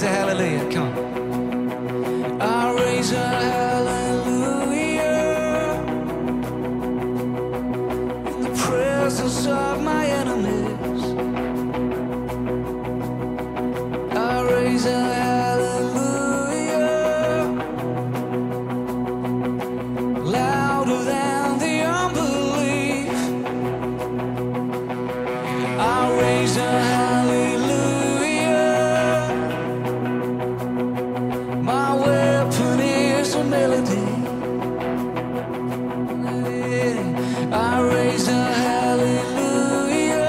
hallelujah. Come on. I raise a hallelujah in the presence of my enemies. I raise a hallelujah louder than the unbelief. I raise a hallelujah. My weapon is a melody. I raise a hallelujah.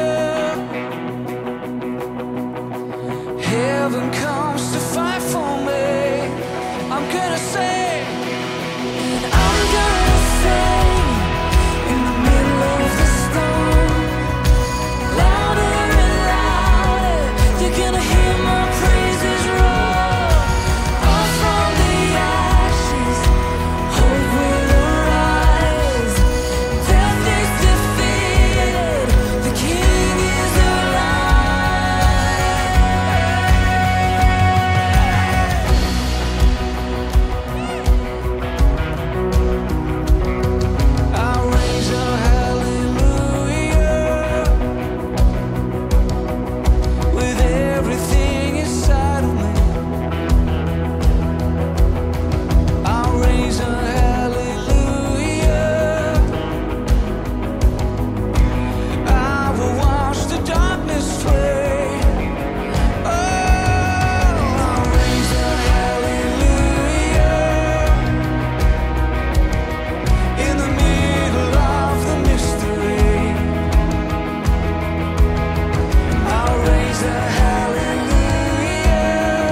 Heaven comes to fight for me. I'm gonna say, and I'm gonna sing in the middle of the storm, louder and louder. You're gonna hear my praises roar. Up from the ashes, hope will arise. Death is defeated, the King is alive. I raise a hallelujah with everything inside of me. I raise a hallelujah. I will watch the darkness flee. Oh, I raise a hallelujah in the middle of the mystery. I raise a hallelujah.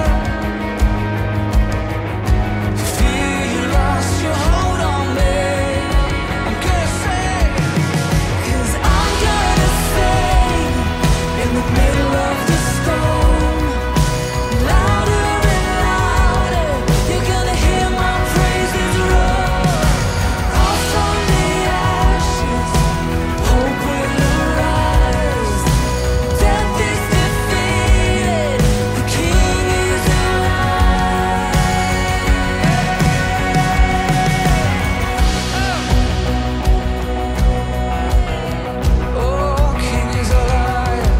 Fear you lost your hold on me. I'm gonna say, 'cause I'm gonna sing in the middle of the storm, louder and louder. You're gonna hear my praises roar. Up from the ashes, hope will arise. Death is defeated, the King is alive. Oh, King is alive.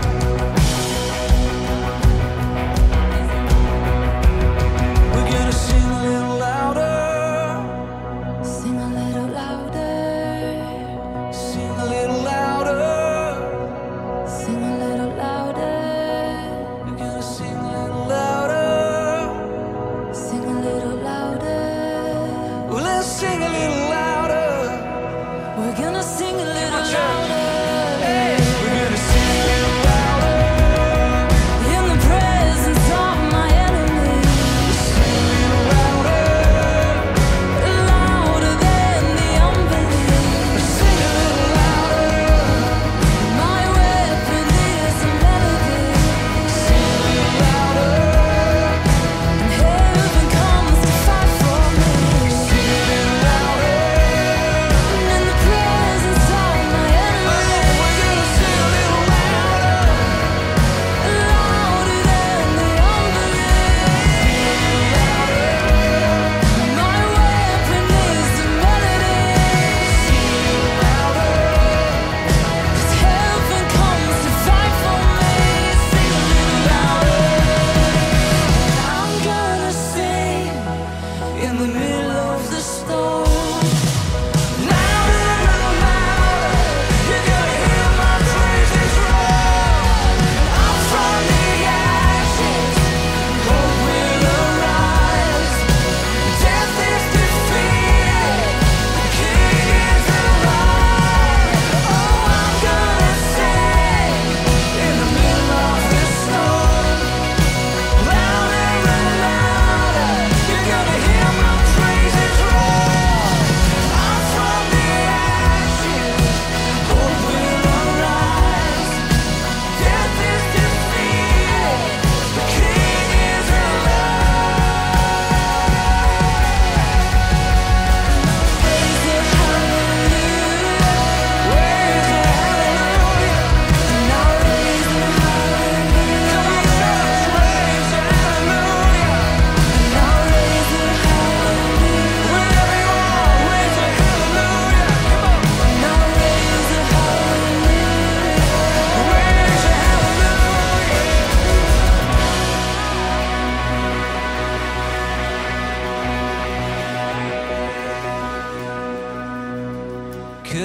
We're gonna sing a little louder. Sing a little louder. Sing a little louder. Sing a little louder. We're gonna sing a little louder. Sing a little louder. Well, let's sing a little louder. We're gonna sing a little louder. Hey, we're gonna sing a little louder in the presence of my enemies. Sing a little louder, louder than the unbelief. Sing a little louder. My weapon is a melody. Sing a little louder. And heaven comes to fight for me. Sing a little louder. And in the presence of my enemies.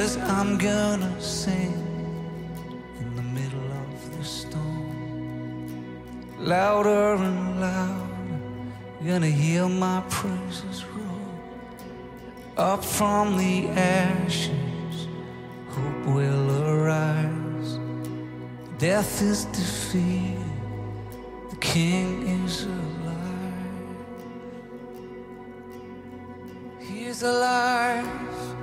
'cause I'm gonna sing in the middle of the storm. Louder and louder, you're gonna hear my praises roar. Up from the ashes, hope will arise. Death is defeated, the King is alive. He is alive.